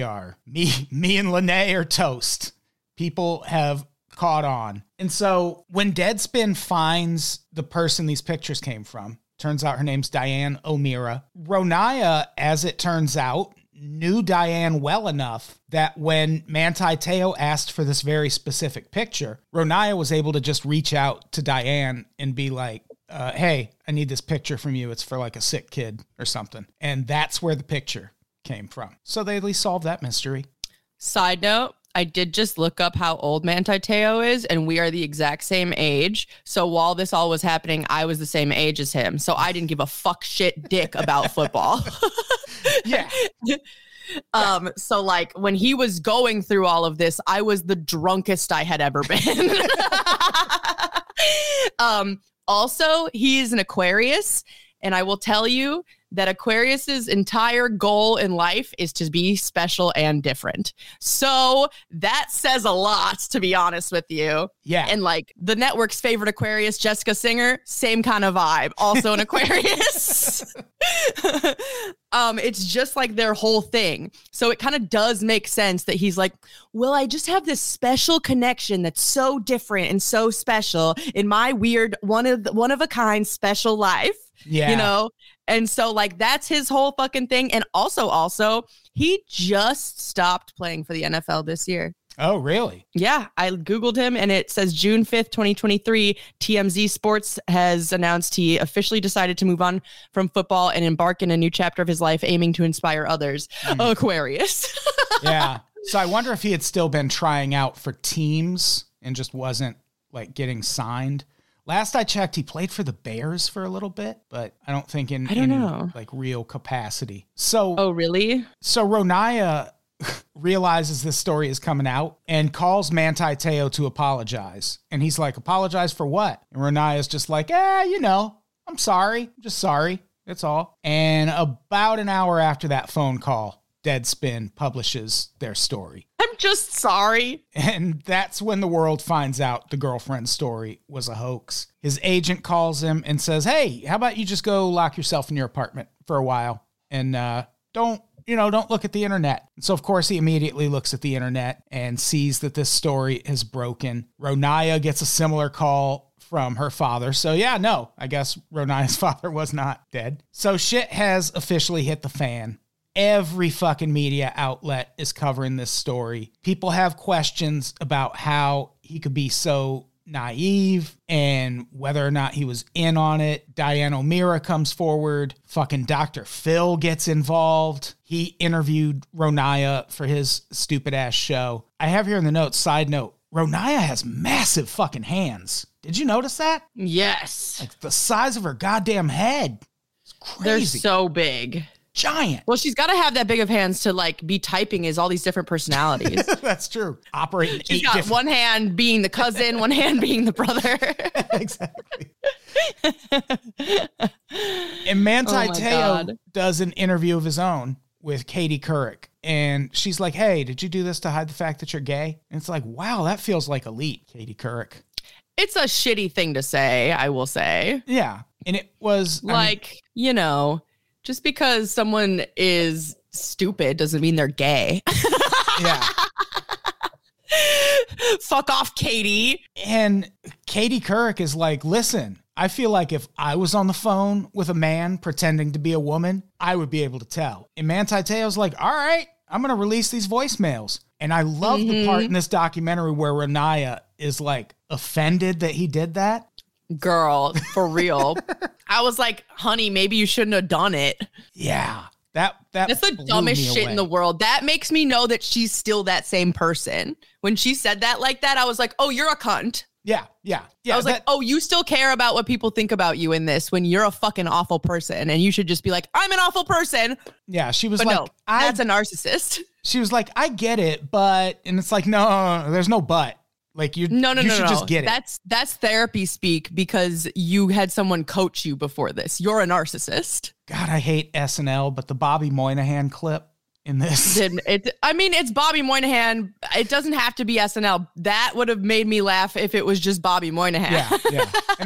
and Lene are toast. People have caught on. And so when Deadspin finds the person these pictures came from, turns out her name's Diane O'Meara. Ronaiah, as it turns out, knew Diane well enough that when Manti Te'o asked for this very specific picture, Ronaiah was able to just reach out to Diane and be like, hey, I need this picture from you. It's for like a sick kid or something. And that's where the picture came from. So they at least solved that mystery. Side note, I did just look up how old Manti Te'o is, and we are the exact same age. So while this all was happening, I was the same age as him. So I didn't give a fuck shit dick about football. Yeah. So like when he was going through all of this, I was the drunkest I had ever been. Also, he is an Aquarius, and I will tell you that Aquarius's entire goal in life is to be special and different. So that says a lot, to be honest with you. Yeah. And like the network's favorite Aquarius, Jessica Singer, same kind of vibe. Also an Aquarius. It's just like their whole thing. So it kind of does make sense that he's like, well, I just have this special connection that's so different and so special in my weird one of a kind special life. Yeah. You know? And so like that's his whole fucking thing. And also he just stopped playing for the NFL this year. Oh, really? Yeah. I Googled him and it says June 5th, 2023, TMZ Sports has announced he officially decided to move on from football and embark in a new chapter of his life, aiming to inspire others. Aquarius. Yeah. So I wonder if he had still been trying out for teams and just wasn't like getting signed. Last I checked, he played for the Bears for a little bit, but I don't think in like real capacity. So, oh, really? So Ronaiah realizes this story is coming out and calls Manti Te'o to apologize. And he's like, apologize for what? And Ronaiah's just like, I'm sorry. I'm just sorry. That's all. And about an hour after that phone call, Deadspin publishes their story. I'm just sorry. And that's when the world finds out the girlfriend story was a hoax. His agent calls him and says, hey, how about you just go lock yourself in your apartment for a while and don't look at the internet. And so, of course, he immediately looks at the internet and sees that this story has broken. Ronaiah gets a similar call from her father. So, yeah, no, I guess Ronaiah's father was not dead. So shit has officially hit the fan. Every fucking media outlet is covering this story. People have questions about how he could be so naive and whether or not he was in on it. Diane O'Meara comes forward. Fucking Dr. Phil gets involved. He interviewed Ronaiah for his stupid ass show. I have here in the notes, side note, Ronaiah has massive fucking hands. Did you notice that? Yes. Like the size of her goddamn head. It's crazy. They're so big. Giant. Well, she's got to have that big of hands to like be typing as all these different personalities. That's true. Operating She's got one hand being the cousin, one hand being the brother. Exactly. And Manti Te'o does an interview of his own with Katie Couric. And she's like, hey, did you do this to hide the fact that you're gay? And it's like, wow, that feels like elite, Katie Couric. It's a shitty thing to say, I will say. Yeah. And it was just because someone is stupid doesn't mean they're gay. Yeah. Fuck off, Katie. And Katie Couric is like, listen, I feel like if I was on the phone with a man pretending to be a woman, I would be able to tell. And Manti Te'o's like, all right, I'm going to release these voicemails. And I love the part in this documentary where Ronaiah is like offended that he did that. Girl, for real. I was like, honey, maybe you shouldn't have done it. Yeah. That's the dumbest shit in the world. That makes me know that she's still that same person. When she said that like that, I was like, oh, you're a cunt. Yeah. I was like, oh, you still care about what people think about you in this when you're a fucking awful person. And you should just be like, I'm an awful person. Yeah, she was but like, no, that's a narcissist. She was like, I get it, but, and it's like, no, there's no but. Like you should just get it. That's therapy speak because you had someone coach you before this. You're a narcissist. God, I hate SNL, but the Bobby Moynihan clip in this. It's Bobby Moynihan. It doesn't have to be SNL. That would have made me laugh if it was just Bobby Moynihan. Yeah. And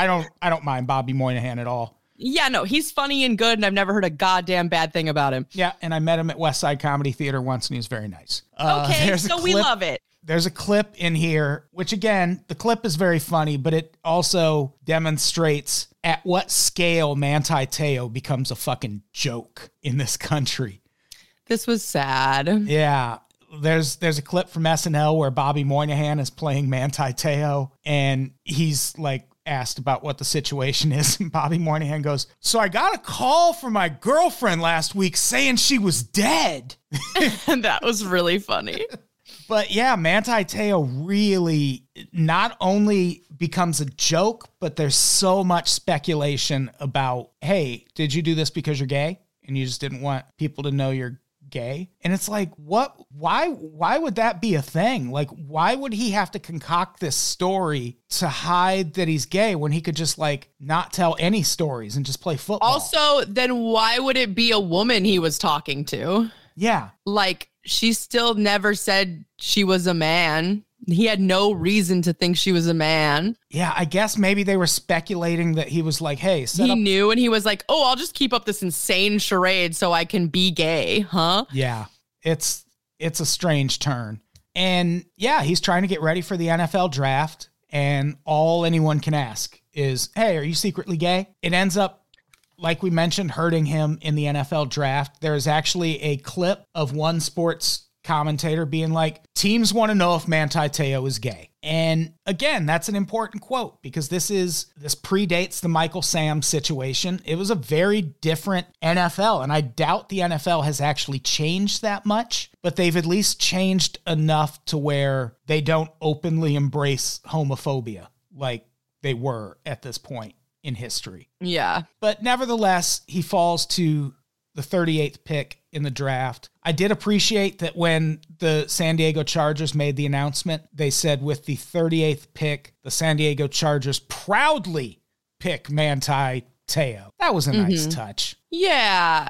I don't mind Bobby Moynihan at all. Yeah, no, he's funny and good, and I've never heard a goddamn bad thing about him. Yeah, and I met him at West Side Comedy Theater once, and he was very nice. Okay, so we love it. There's a clip in here, which again, the clip is very funny, but it also demonstrates at what scale Manti Te'o becomes a fucking joke in this country. This was sad. Yeah. There's a clip from SNL where Bobby Moynihan is playing Manti Te'o, and he's like asked about what the situation is. And Bobby Moynihan goes, so I got a call from my girlfriend last week saying she was dead. That was really funny. But yeah, Manti Te'o really not only becomes a joke, but there's so much speculation about, hey, did you do this because you're gay? And you just didn't want people to know you're gay? And it's like, what? Why would that be a thing? Like, why would he have to concoct this story to hide that he's gay when he could just like not tell any stories and just play football? Also, then why would it be a woman he was talking to? Yeah. Like, she still never said she was a man. He had no reason to think she was a man. Yeah, I guess maybe they were speculating that he was like, hey, he knew, and he was like, oh, I'll just keep up this insane charade so I can be gay, huh? Yeah, it's a strange turn. And yeah, he's trying to get ready for the NFL draft, and all anyone can ask is, hey, are you secretly gay? It ends up, like we mentioned, hurting him in the NFL draft. There's actually a clip of one sports commentator being like, teams want to know if Manti Te'o is gay. And again, that's an important quote because this predates the Michael Sam situation. It was a very different NFL, and I doubt the NFL has actually changed that much, but they've at least changed enough to where they don't openly embrace homophobia like they were at this point in history. Yeah. But nevertheless, he falls to the 38th pick in the draft. I did appreciate that when the San Diego Chargers made the announcement, they said with the 38th pick, the San Diego Chargers proudly pick Manti Te'o. That was a nice touch. Yeah.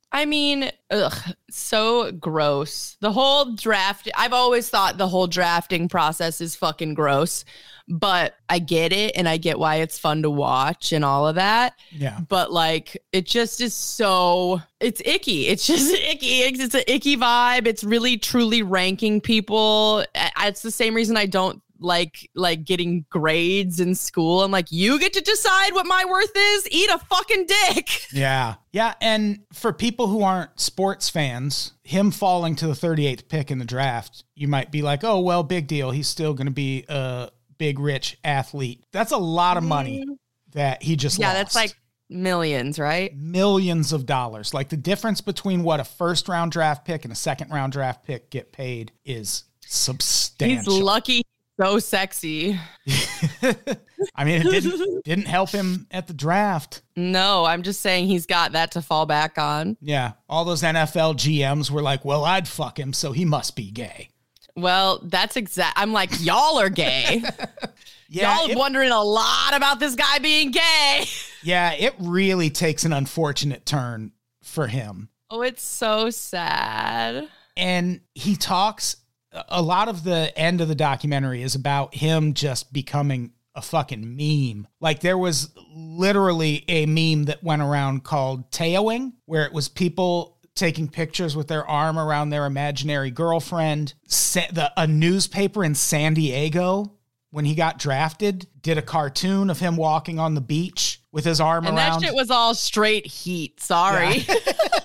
I mean, so gross. The whole draft, I've always thought the whole drafting process is fucking gross, but I get it and I get why it's fun to watch and all of that. Yeah. But like, it just is it's icky. It's just icky. It's an icky vibe. It's really truly ranking people. It's the same reason I don't like getting grades in school. I'm like, you get to decide what my worth is? Eat a fucking dick. Yeah. Yeah. And for people who aren't sports fans, him falling to the 38th pick in the draft, you might be like, oh, well, big deal. He's still going to be a big, rich athlete. That's a lot of money that he just lost. Yeah, that's like millions, right? Millions of dollars. Like the difference between what a first round draft pick and a second round draft pick get paid is substantial. He's lucky. So sexy. I mean, it didn't help him at the draft. No, I'm just saying he's got that to fall back on. Yeah. All those NFL GMs were like, well, I'd fuck him, so he must be gay. Well, I'm like, y'all are gay. Y'all wondering a lot about this guy being gay. Yeah, it really takes an unfortunate turn for him. Oh, it's so sad. And he talks... A lot of the end of the documentary is about him just becoming a fucking meme. Like there was literally a meme that went around called Teoing, where it was people taking pictures with their arm around their imaginary girlfriend. A newspaper in San Diego, when he got drafted, did a cartoon of him walking on the beach with his arm around. And that shit was all straight heat. Sorry. Yeah.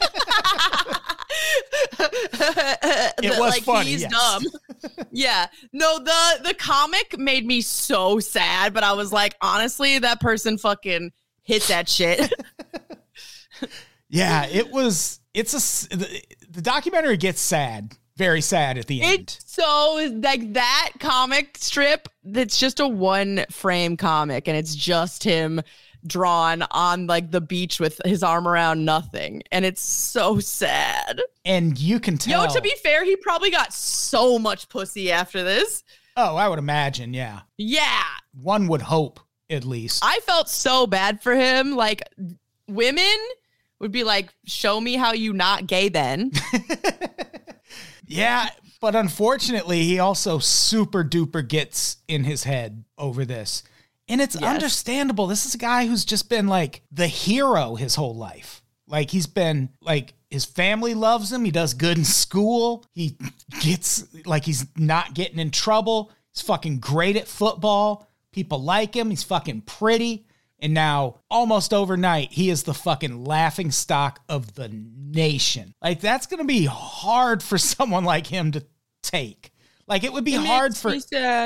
It was like, funny. He's yes. dumb. Yeah. No, the comic made me so sad, but I was like, honestly, that person fucking hit that shit. Yeah, the documentary gets sad. Very sad at the end. It's so like that comic strip that's just a one frame comic and it's just him drawn on like the beach with his arm around nothing. And it's so sad. And you can tell. Yo, to be fair, he probably got so much pussy after this. Oh, I would imagine. Yeah. Yeah. One would hope, at least. I felt so bad for him. Like women would be like, show me how you not gay then. Yeah. But unfortunately, he also super duper gets in his head over this. And it's understandable. This is a guy who's just been like the hero his whole life. Like he's been like, his family loves him. He does good in school. He gets like, he's not getting in trouble. He's fucking great at football. People like him. He's fucking pretty. And now almost overnight, he is the fucking laughing stock of the nation. Like that's going to be hard for someone like him to take. Like it would be hard for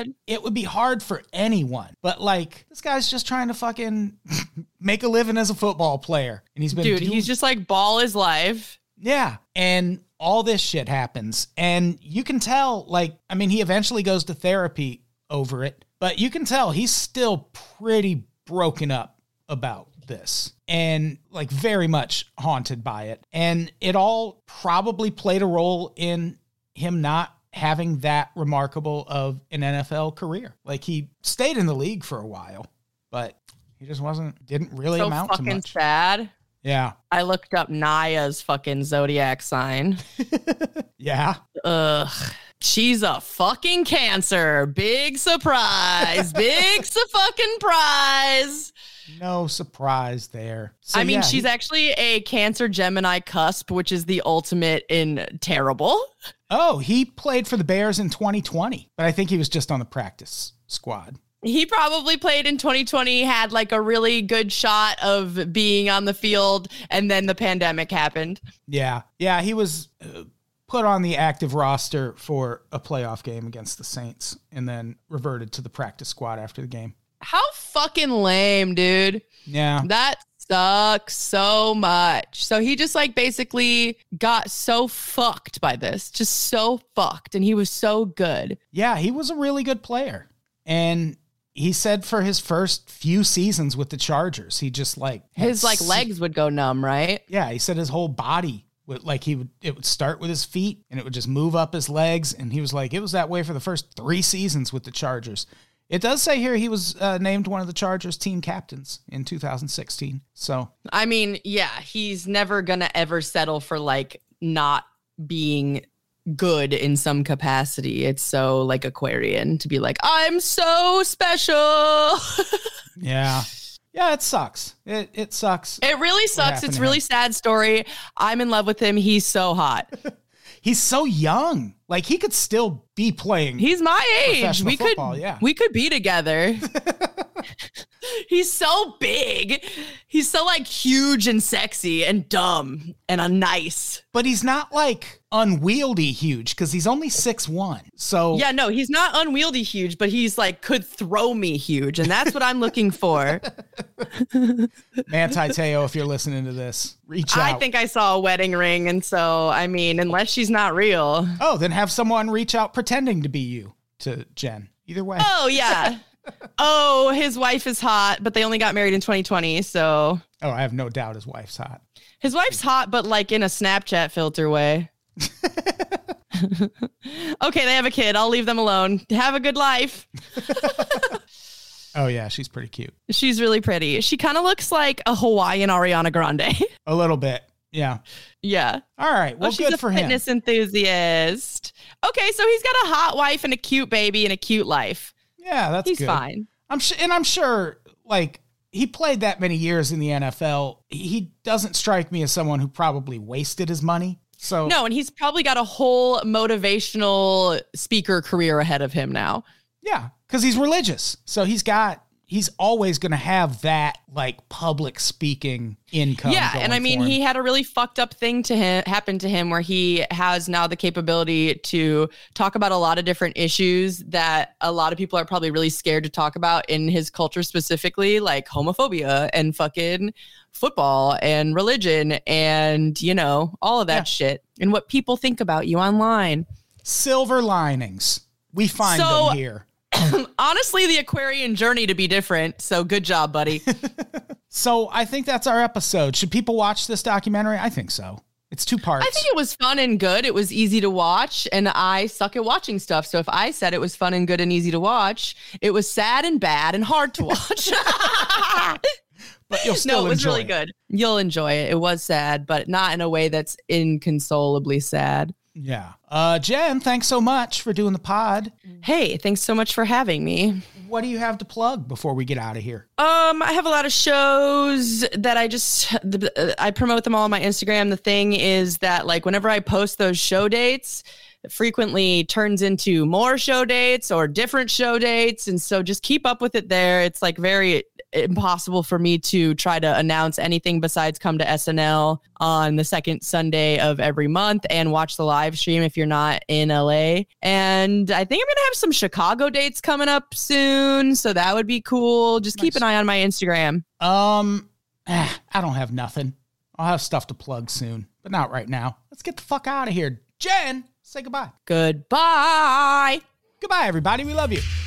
anyone, but like this guy's just trying to fucking make a living as a football player, and he's just like ball his life. Yeah, and all this shit happens, and you can tell. Like, I mean, he eventually goes to therapy over it, but you can tell he's still pretty broken up about this, and like very much haunted by it, and it all probably played a role in him not having that remarkable of an NFL career. Like he stayed in the league for a while, but he just didn't really amount to much. Fucking sad. Yeah. I looked up Naya's fucking zodiac sign. Yeah. Ugh. She's a fucking Cancer. Big surprise. Big fucking prize. No surprise there. So, I mean, she's actually a Cancer Gemini cusp, which is the ultimate in terrible. Oh, he played for the Bears in 2020, but I think he was just on the practice squad. He probably played in 2020, had like a really good shot of being on the field, and then the pandemic happened. Yeah. Yeah, he was put on the active roster for a playoff game against the Saints and then reverted to the practice squad after the game. How fucking lame, dude. Yeah. That sucks so much. So he just like basically got so fucked by this, just so fucked. And he was so good. Yeah, he was a really good player. And he said for his first few seasons with the Chargers, he just like his like legs would go numb, right? Yeah, he said his whole body would like it would start with his feet and it would just move up his legs. And he was like, it was that way for the first 3 seasons with the Chargers. It does say here he was named one of the Chargers team captains in 2016. So, I mean, yeah, he's never going to ever settle for like not being good in some capacity. It's so like Aquarian to be like, I'm so special. Yeah. Yeah, it sucks. It sucks. It really sucks. It's a really sad story. I'm in love with him. He's so hot. He's so young. Like he could still be playing. He's my age. We could be together. He's so big. He's so like huge and sexy and dumb and nice. But he's not like unwieldy huge because he's only 6'1". So yeah, no, he's not unwieldy huge, but he's like could throw me huge, and that's what I'm looking for. Manti Te'o, if you're listening to this, reach out. I think I saw a wedding ring, and so I mean, unless she's not real. Oh, then have someone reach out pretending to be you to Jen. Either way. Oh yeah. Oh, his wife is hot, but they only got married in 2020, so. Oh, I have no doubt his wife's hot. His wife's hot, but like in a Snapchat filter way. Okay, they have a kid. I'll leave them alone. Have a good life. Oh, yeah, she's pretty cute. She's really pretty. She kind of looks like a Hawaiian Ariana Grande. A little bit. Yeah. Yeah. All right. Well, good for him. She's a fitness enthusiast. Okay, so he's got a hot wife and a cute baby and a cute life. Yeah, that's He's good. fine. I'm sure, like, he played that many years in the NFL. He doesn't strike me as someone who probably wasted his money. So no, and he's probably got a whole motivational speaker career ahead of him now. Yeah, because he's religious. So he's always going to have that like public speaking income. Yeah, and I mean, he had a really fucked up thing happen to him where he has now the capability to talk about a lot of different issues that a lot of people are probably really scared to talk about in his culture, specifically like homophobia and fucking football and religion and, you know, all of that shit and what people think about you online. Silver linings. We find them here. Honestly, the Aquarian journey to be different. So good job, buddy. So I think that's our episode. Should people watch this documentary? I think so. It's 2 parts. I think it was fun and good. It was easy to watch, and I suck at watching stuff. So if I said it was fun and good and easy to watch, it was sad and bad and hard to watch. But you'll still it was enjoy really good. You'll enjoy it. It was sad, but not in a way that's inconsolably sad. Yeah. Jen, thanks so much for doing the pod. Hey, thanks so much for having me. What do you have to plug before we get out of here? I have a lot of shows that I promote them all on my Instagram. The thing is that like whenever I post those show dates, it frequently turns into more show dates or different show dates. And so just keep up with it there. It's like very impossible for me to try to announce anything besides come to SNL on the second Sunday of every month and watch the live stream if you're not in LA. And I think I'm going to have some Chicago dates coming up soon. So that would be cool. Just keep an eye on my Instagram. I don't have nothing. I'll have stuff to plug soon, but not right now. Let's get the fuck out of here. Jen, say goodbye. Goodbye. Goodbye, everybody. We love you.